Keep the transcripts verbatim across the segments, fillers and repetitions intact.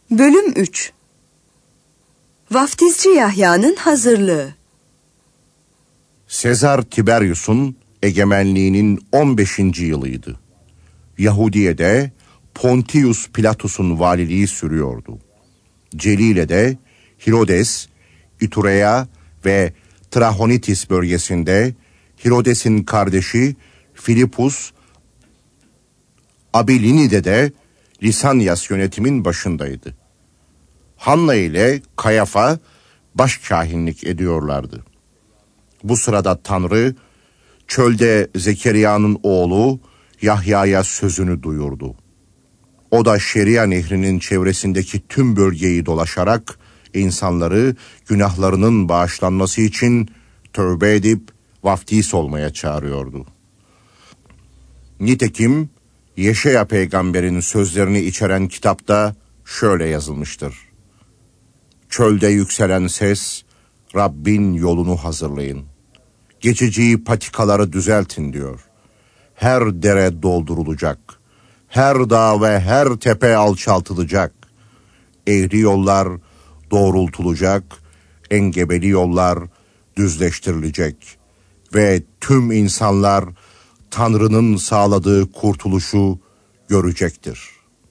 Bölüm üç. Vaftizci Yahya'nın hazırlığı. Sezar Tiberius'un egemenliğinin on beşinci yılıydı. Yahudiye'de Pontius Pilatus'un valiliği sürüyordu. Celile'de Hirodes, İturea ve Trahonitis bölgesinde Hirodes'in kardeşi Filipus, Abilini'de de Lisanyas yönetimin başındaydı. Hanna ile Kayafa başkâhinlik ediyorlardı. Bu sırada Tanrı, çölde Zekeriya'nın oğlu Yahya'ya sözünü duyurdu. O da Şeria Nehri'nin çevresindeki tüm bölgeyi dolaşarak insanları günahlarının bağışlanması için tövbe edip vaftiz olmaya çağırıyordu. Nitekim Yeşaya peygamberin sözlerini içeren kitapta şöyle yazılmıştır. Çölde yükselen ses, Rabbin yolunu hazırlayın. Geçici patikaları düzeltin diyor. Her dere doldurulacak. Her dağ ve her tepe alçaltılacak. Eğri yollar doğrultulacak. Engebeli yollar düzleştirilecek. Ve tüm insanlar Tanrı'nın sağladığı kurtuluşu görecektir.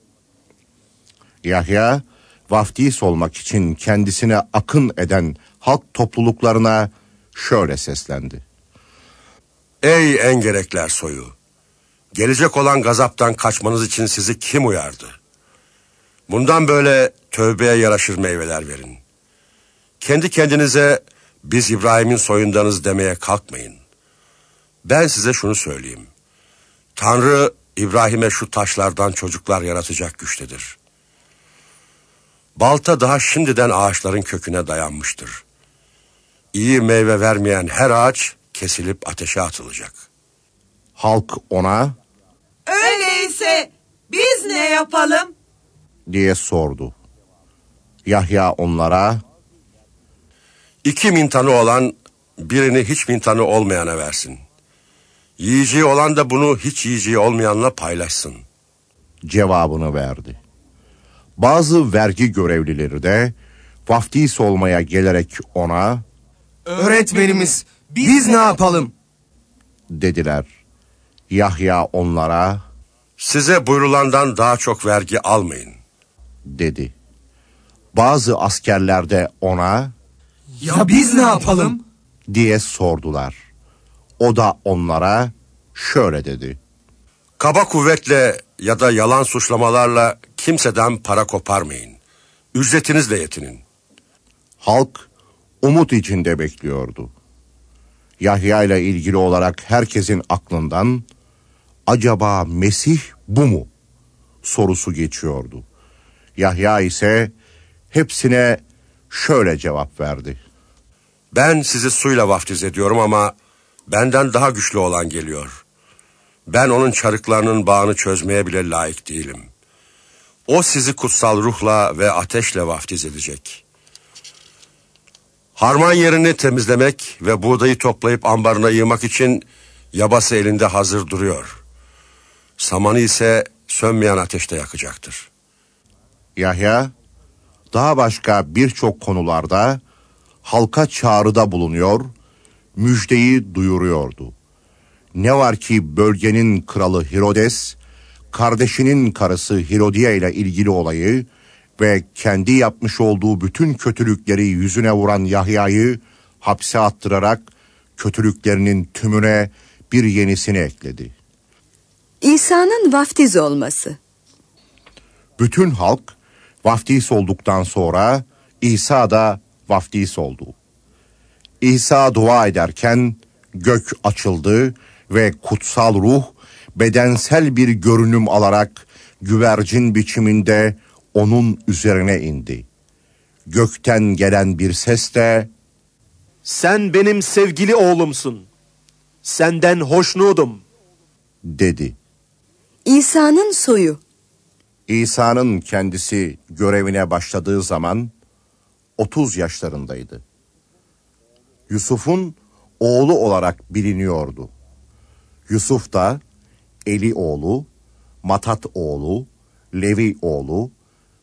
Yahya, vaftiz olmak için kendisine akın eden halk topluluklarına şöyle seslendi. Ey engerekler soyu! Gelecek olan gazaptan kaçmanız için sizi kim uyardı? Bundan böyle tövbeye yaraşır meyveler verin. Kendi kendinize biz İbrahim'in soyundanız demeye kalkmayın. Ben size şunu söyleyeyim. Tanrı İbrahim'e şu taşlardan çocuklar yaratacak güçtedir. Balta daha şimdiden ağaçların köküne dayanmıştır. İyi meyve vermeyen her ağaç kesilip ateşe atılacak. Halk ona, öyleyse biz ne yapalım? diye sordu. Yahya onlara, İki mintanı olan birini hiç mintanı olmayana versin. Yiyeceği olan da bunu hiç yiyeceği olmayanla paylaşsın cevabını verdi. Bazı vergi görevlileri de vaftiz olmaya gelerek ona, öğretmenimiz biz ne yapalım? dediler. Yahya onlara, size buyurulandan daha çok vergi almayın dedi. Bazı askerler de ona, ya biz ne yapalım? diye sordular. O da onlara şöyle dedi. Kaba kuvvetle ya da yalan suçlamalarla kimseden para koparmayın. Ücretinizle yetinin. Halk umut içinde bekliyordu. Yahya ile ilgili olarak herkesin aklından acaba Mesih bu mu sorusu geçiyordu. Yahya ise hepsine şöyle cevap verdi. Ben sizi suyla vaftiz ediyorum ama benden daha güçlü olan geliyor. Ben onun çarıklarının bağını çözmeye bile layık değilim. O sizi kutsal ruhla ve ateşle vaftiz edecek. Harman yerini temizlemek ve buğdayı toplayıp ambarına yığmak için yabası elinde hazır duruyor. Samanı ise sönmeyen ateşte yakacaktır. Yahya daha başka birçok konularda halka çağrıda bulunuyor, müjdeyi duyuruyordu. Ne var ki bölgenin kralı Hirodes, kardeşinin karısı Hirodiya ile ilgili olayı ve kendi yapmış olduğu bütün kötülükleri yüzüne vuran Yahya'yı hapse attırarak kötülüklerinin tümüne bir yenisini ekledi. İsa'nın vaftiz olması. Bütün halk vaftiz olduktan sonra İsa da vaftiz oldu. İsa dua ederken gök açıldı ve kutsal ruh bedensel bir görünüm alarak güvercin biçiminde onun üzerine indi. Gökten gelen bir ses de, sen benim sevgili oğlumsun, senden hoşnudum, dedi. İsa'nın soyu. İsa'nın kendisi görevine başladığı zaman otuz yaşlarındaydı. Yusuf'un oğlu olarak biliniyordu. Yusuf da Eli oğlu, Matat oğlu, Levi oğlu,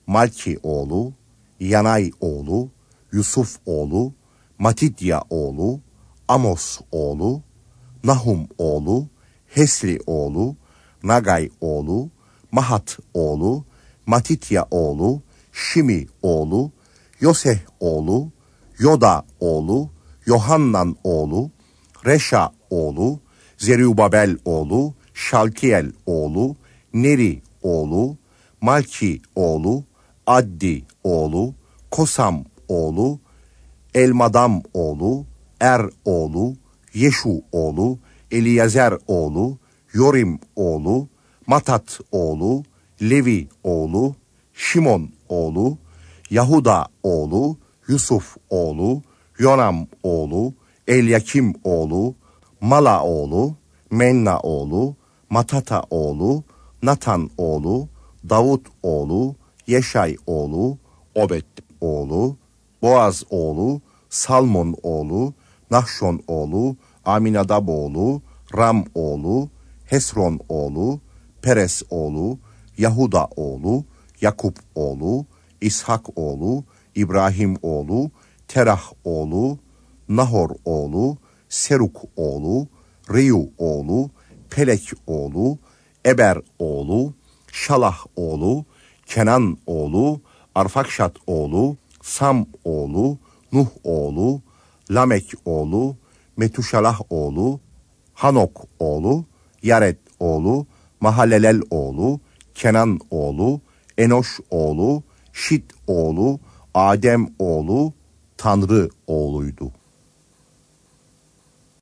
Malki oğlu, Yanay oğlu, Yusuf oğlu, Matidya oğlu, Amos oğlu, Nahum oğlu, Hesli oğlu, Nagay oğlu, Mahat oğlu, Matitya oğlu, Şimi oğlu, Yoseh oğlu, Yoda oğlu, Yohannan oğlu, Reşa oğlu, Zerubabel oğlu, Şaltiyel oğlu, Neri oğlu, Malki oğlu, Addi oğlu, Kosam oğlu, Elmadam oğlu, Er oğlu, Yeşu oğlu, Eliyazer oğlu, Yorim oğlu, Matat oğlu, Levi oğlu, Şimon oğlu, Yahuda oğlu, Yusuf oğlu, Yonam oğlu, Elyakim oğlu, Mala oğlu, Menna oğlu, Matata oğlu, Natan oğlu, Davut oğlu, Yeşay oğlu, Obed oğlu, Boaz oğlu, Salmon oğlu, Nahşon oğlu, Aminadab oğlu, Ram oğlu, Hesron oğlu, Peres oğlu, Yahuda oğlu, Yakup oğlu, İshak oğlu, İbrahim oğlu, Terah oğlu, Nahor oğlu, Seruk oğlu, Reyu oğlu, Pelek oğlu, Eber oğlu, Şalah oğlu, Kenan oğlu, Arfakşat oğlu, Sam oğlu, Nuh oğlu, Lamek oğlu, Metuşalah oğlu, Hanok oğlu, Yared oğlu, Mahalelel oğlu, Kenan oğlu, Enoş oğlu, Şit oğlu, Adem oğlu, Tanrı oğluydu.